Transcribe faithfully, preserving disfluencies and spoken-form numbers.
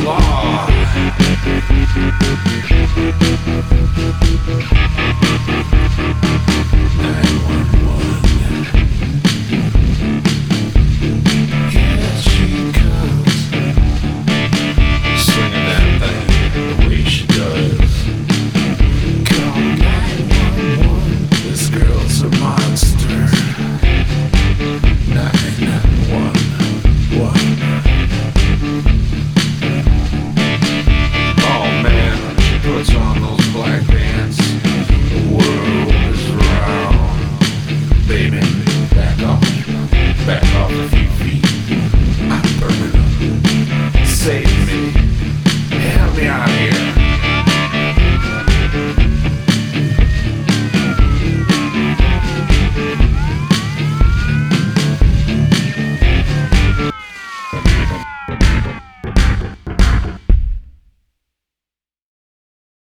law. nine one one. Here she comes, swinging that thing the way she does. Call nine one one. This girl's a monster. nine one one. Oh man, she puts on those black pants. The world is round. Baby, back off. Back off a few feet. I'm burning up. Save